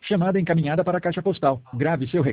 Chamada encaminhada para a caixa postal. Grave seu recado.